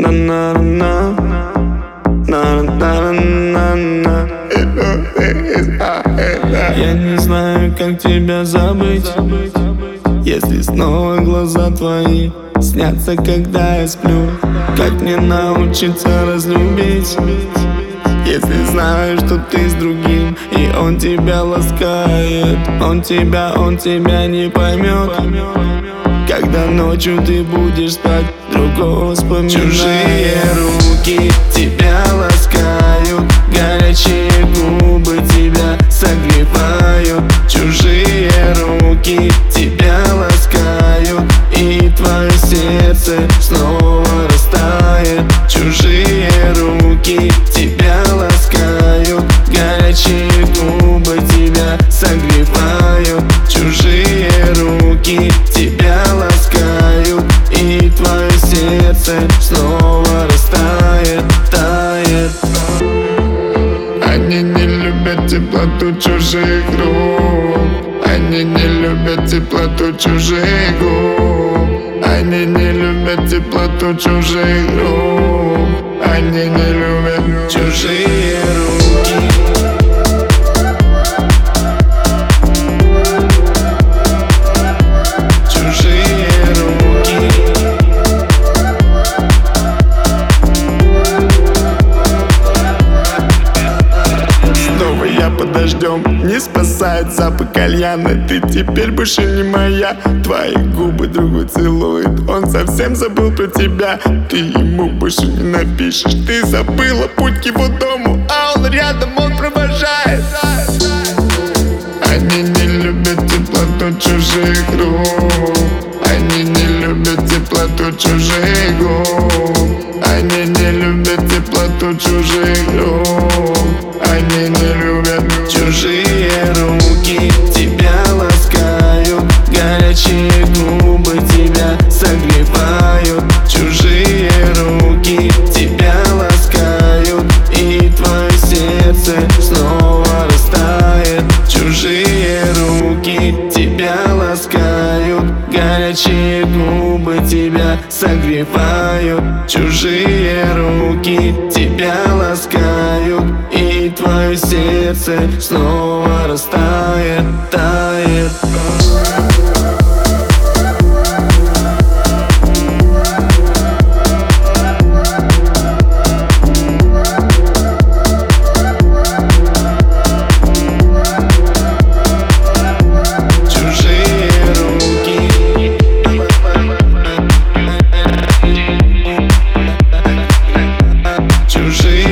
На-на-на, на-на-на-на-на. Я не знаю, как тебя забыть, если снова глаза твои снятся, когда я сплю. Как мне научиться разлюбить, если знаю, что ты с другим, и он тебя ласкает. Он тебя не поймет, когда ночью ты будешь спать, другого вспоминать. Чужие руки тебя ласкают, горячие губы тебя согревают. Чужие руки тебя ласкают, и твое сердце снова растает. Чужие руки тебя ласкают, горячие губы тебя согревают. Чужие руки тебя ласкают, и твое сердце снова растает, тает. Они не любят теплоту чужих рук, они не любят теплоту чужих губ. Они не любят теплоту чужих рук, они не любят чужие руки. Подождем, не спасает запах кальяна. Ты теперь больше не моя. Твои губы другой целует, он совсем забыл про тебя. Ты ему больше не напишешь, ты забыла путь к его дому, а он рядом, он провожает. Они не любят теплоту чужих рук, они не любят теплоту чужих губ. Они не любят теплоту чужих рук, они не любят. Чужие руки тебя ласкают, горячие губы тебя согревают. Чужие руки тебя ласкают, и твое сердце снова растает. Чужие руки тебя ласкают, горячие губы тебя согревают. Чужие руки тебя ласкают, и твое сердце снова растает, тает. чужие